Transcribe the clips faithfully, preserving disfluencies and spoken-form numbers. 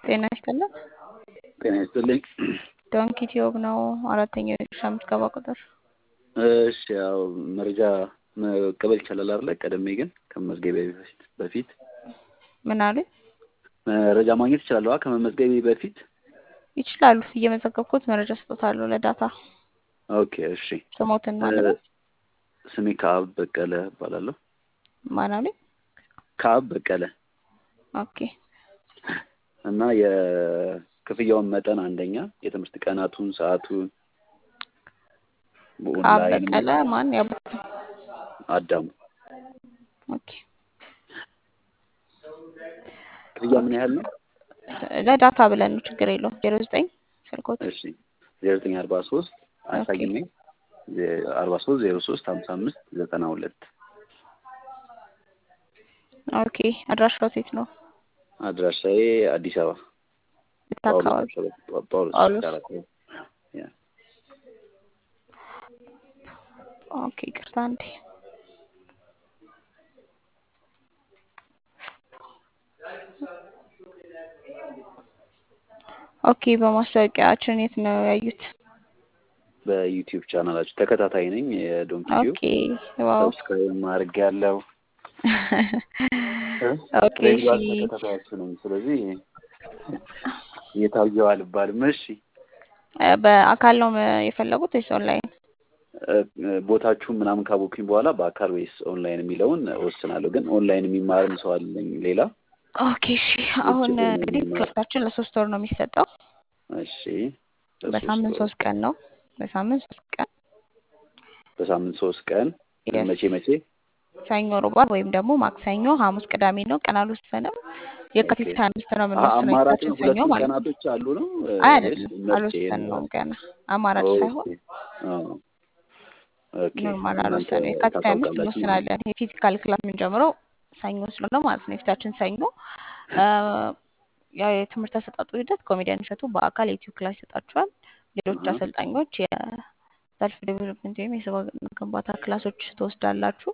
ጤና ይስጥልን። ጤና ይስጥልኝ። ዶንኪ ቲዩብ ነው። አራተኛው የድርሻ ምዝገባ ቁጥር። እሺ ያው መረጃ መቀበል ይቻላል አይደል? ቀደም ግን ከመመዝገቤ በፊት በፊት ምን አሉ? መረጃ ማግኘት ይችላል ከመመዝገቤ በፊት ይችላሉ። እየመዘገብኩት መረጃ ሰጥታለሁ ለዳታ። ኦኬ እሺ። ስሞትን ማለት ስሜ ከአብ በቀለ እባላለሁ። ማን አሉ? ከአብ በቀለ። ኦኬ። እና የክፍያውን መጠን አንደኛ የትምህርት ቀናቱን ሰዓቱን ከአብ በቀለ ማን ያባት? አዳሙ። ኦኬ። ክፍያ ምን ያህል ነው? ለዳታ ብለን ነው፣ ችግር የለውም። ዜሮ ዘጠኝ ስልኮት። እሺ ዜሮ ዘጠኝ አርባ ሶስት አሳግሜ አርባ ሶስት ዜሮ ሶስት ሀምሳ አምስት ዘጠና ሁለት ኦኬ። አድራሻው የት ነው? አድራሻዬ አዲስ አበባ አካባቢ ጳውሎስ። ኦኬ። ይቅርታ እንዴ። ኦኬ። በማስታወቂያችን የት ነው ያዩት? በዩቲዩብ ቻናላችሁ ተከታታይ ነኝ። የዶንኪ ቲዩብ ኦኬ። ዋው። ሰብስክራይብ ማድረግ ያለው ኦኬ። እሺ ተከታታያችሁ ነኝ። ስለዚህ የታየው አልባልም። እሺ በአካል ነው የፈለጉት ወይስ ኦንላይን? ቦታችሁን ምናምን ካወኩኝ በኋላ በአካል ወይስ ኦንላይን የሚለውን እወስናለሁ። ግን ኦንላይን የሚማርም ሰው አለኝ ሌላ። ኦኬ። እሺ አሁን እንግዲህ ክላሳችን ለሶስት ወር ነው የሚሰጠው። እሺ በሳምንት ሶስት ቀን ነው። በሳምንት ሶስት ቀን በሳምንት ሶስት ቀን መቼ መቼ? ሰኞ፣ ሮብ፣ ዓርብ ወይም ደግሞ ማክሰኞ፣ ሐሙስ፣ ቅዳሜ ነው። ቀን አልወሰንም። የካቲት ሃያ አምስት ነው የምንወስነው። አማራጭ የካቲት ሁለት ሰኞ ማለት ነው። ቀናቶች አሉ ነው? አይደለም አልወሰንም ገና። አማራጭ ሳይሆን ኦኬ ኖርማል አልወሰንም። የካቲት ሃያ አምስት እንወስናለን። የፊዚካል ክላስ የምንጀምረው ሰኞ ስለሆነ ማለት ነው፣ የፊታችን ሰኞ። ያው የትምህርት አሰጣጡ ሂደት ኮሜዲያን እሸቱ በአካል የዩቲዩብ ክላስ ይሰጣችኋል። ሌሎች አሰልጣኞች የሰልፍ ዴቨሎፕመንት ወይም የሰብአዊ ግንባታ ክላሶች ትወስዳላችሁ።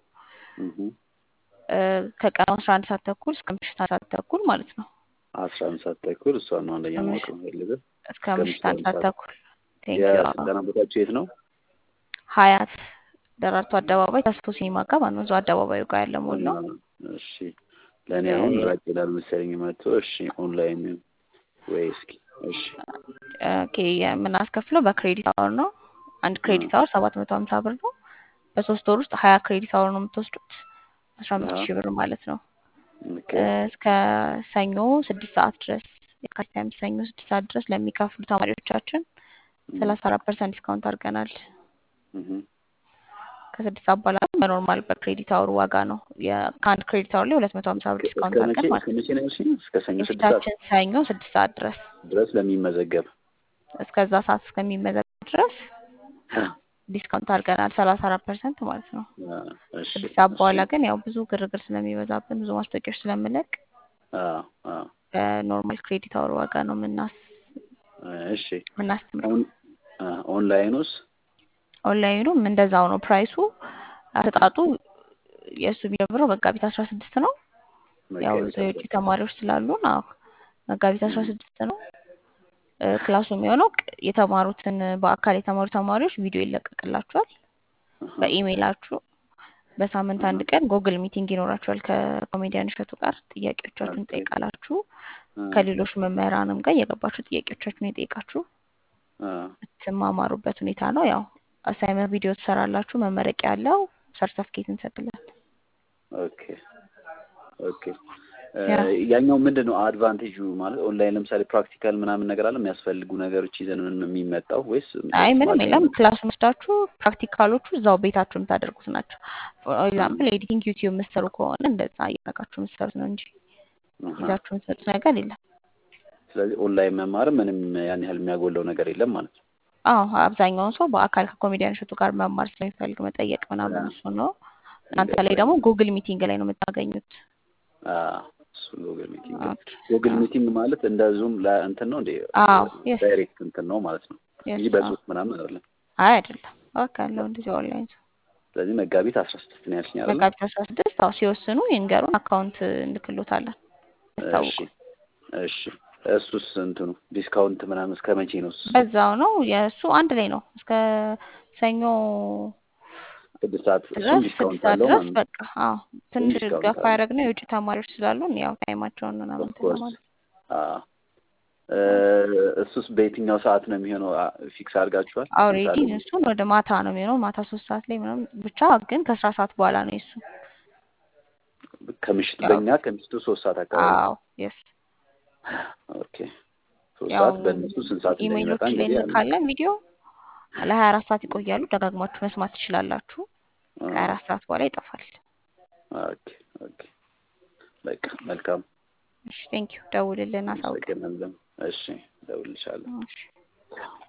ከቀኑ አስራ አንድ ሰዓት ተኩል እስከ ምሽት አንድ ሰዓት ተኩል ማለት ነው። አስራ አንድ ሰዓት ተኩል እሷ ነው አንደኛ ማወቅ ነው ያለበት። እስከ ምሽት አንድ ሰዓት ተኩል። የስልጠና ቦታችሁ የት ነው? ሀያት ደራርቱ አደባባይ ተስፎ ሲኒማ ጋር ማለት ነው። እዛው አደባባዩ ጋር ያለ ሞል ነው። እሺ ለእኔ አሁን ራቅ ይላል መሰለኝ መጥቶ። እሺ ኦንላይን ወይ እስኪ እሺ ኦኬ። የምናስከፍለው በክሬዲት አወር ነው። አንድ ክሬዲት አወር ሰባት መቶ ሀምሳ ብር ነው። በሶስት ወር ውስጥ ሀያ ክሬዲት አወር ነው የምትወስዱት፣ አስራ አምስት ሺህ ብር ማለት ነው። እስከ ሰኞ ስድስት ሰዓት ድረስ የካቲት ሃያ አምስት ሰኞ ስድስት ሰዓት ድረስ ለሚከፍሉ ተማሪዎቻችን ሰላሳ አራት ፐርሰንት ዲስካውንት አድርገናል። ከስድስት ሰዓት በኋላ በኖርማል በክሬዲት አወር ዋጋ ነው። ከአንድ ክሬዲት አወር ላይ ሁለት መቶ ሀምሳ ብር ዲስካውንት አድርገን ማለት ነው። እስከ ሰኞ ስድስት ሰዓት ሰኞ ስድስት ሰዓት ድረስ ድረስ ለሚመዘገብ እስከዛ ሰዓት እስከሚመዘገብ ድረስ ዲስካውንት አድርገናል ሰላሳ አራት ፐርሰንት ማለት ነው። ስድስት ሰዓት በኋላ ግን ያው ብዙ ግርግር ስለሚበዛብን ብዙ ማስታወቂያዎች ስለምለቅ በኖርማል ክሬዲት አወር ዋጋ ነው የምናስ እሺ የምናስተምረው። ኦንላይኑስ? ኦንላይኑም እንደዛው ነው ፕራይሱ። አሰጣጡ የእሱ የሚጀምረው መጋቢት አስራ ስድስት ነው። ያው የውጭ ተማሪዎች ስላሉን አዎ መጋቢት አስራ ስድስት ነው ክላሱ የሚሆነው። የተማሩትን በአካል የተማሩ ተማሪዎች ቪዲዮ ይለቀቅላችኋል በኢሜይላችሁ። በሳምንት አንድ ቀን ጉግል ሚቲንግ ይኖራችኋል ከኮሜዲያን እሸቱ ጋር። ጥያቄዎቻችሁን ትጠይቃላችሁ። ከሌሎች መምህራንም ጋር የገባችሁ ጥያቄዎቻችሁን ይጠይቃችሁ ትማማሩበት ሁኔታ ነው። ያው አሳይመንት ቪዲዮ ትሰራላችሁ። መመረቂያ ያለው ሰርቲፊኬት እንሰጥላለን። ኦኬ ኦኬ። ያኛው ምንድነው አድቫንቴጁ? ማለት ኦንላይን ለምሳሌ ፕራክቲካል ምናምን ነገር አለ የሚያስፈልጉ ነገሮች ይዘን የሚመጣው ወይስ? አይ ምንም የለም። ክላስ መስዳችሁ ፕራክቲካሎቹ እዛው ቤታችሁ የምታደርጉት ናቸው። ፎር ኤግዛምፕል ኤዲቲንግ ዩቲዩብ የምትሰሩ ከሆነ እንደዛ እያደረጋችሁ የምትሰሩት ነው እንጂ ይዛችሁ የምትሰጡት ነገር የለም። ስለዚህ ኦንላይን መማር ምንም ያን ያህል የሚያጎለው ነገር የለም ማለት ነው። አዎ አብዛኛውን ሰው በአካል ከኮሜዲያን እሸቱ ጋር መማር ስለሚፈልግ መጠየቅ ምናምን እሱ ነው። እናንተ ላይ ደግሞ ጉግል ሚቲንግ ላይ ነው የምታገኙት። አዎ እሱ ጉግል ሚቲንግ ጉግል ሚቲንግ ማለት እንደ ዙም ለእንትን ነው እንዴ? አዎ ዳይሬክት እንትን ነው ማለት ነው እንጂ በጽሁፍ ምናምን አይደለም። አይ አይደለም በአካል ነው እንደዚህ ኦንላይን። ስለዚህ መጋቢት አስራ ስድስት ነው ያልሽኝ አይደል? መጋቢት አስራ ስድስት አዎ ሲወስኑ ይንገሩን፣ አካውንት እንልክሎታለን። እሺ እሺ እሱስ እንትኑ ዲስካውንት ምናምን እስከ መቼ ነው? እሱ በዛው ነው የእሱ አንድ ላይ ነው እስከ ሰኞ ስድስት ሰዓት እሱም ድረስ ስድስት ዲስካውንት ሰዓት አለው ድረስ ማለት ነው። በቃ አዎ ትንሽ ዲስካውንት ገፋ አለው ያደረግነው የውጭ ተማሪዎች ስላሉን ያው ታይማቸውን ምናምን ኦፍ እንትን ኮርስ። ለማለት አዎ እሱስ በየትኛው ሰዓት ነው የሚሆነው? ፊክስ አድርጋችኋል? አውሬዲ ለምሳሌ እሱን ወደ ማታ ነው የሚሆነው ማታ ሶስት ሰዓት ላይ ምናምን ብቻ ግን ከስራ ሰዓት በኋላ ነው የሱ ከምሽቱ ያው በእኛ ከምሽቱ ሶስት ሰዓት አካባቢ። አዎ የስ ኦኬ ሶስት ያው ሰዓት በእነሱ ስንት ሰዓት እንደሚመጣ ኢሜይሎች ላይ እንግዲህ አለ። እንልካለን ቪዲዮ ለሀያ አራት ሰዓት ይቆያሉ ደጋግማችሁ መስማት ትችላላችሁ ከሀያ አራት ሰዓት በኋላ ይጠፋል። ኦኬ ኦኬ በቃ መልካም እሺ ቴንክ ዩ ደውልልን አሳውቀን አመሰግናለሁ። እሺ እደውልልሻለሁ። እሺ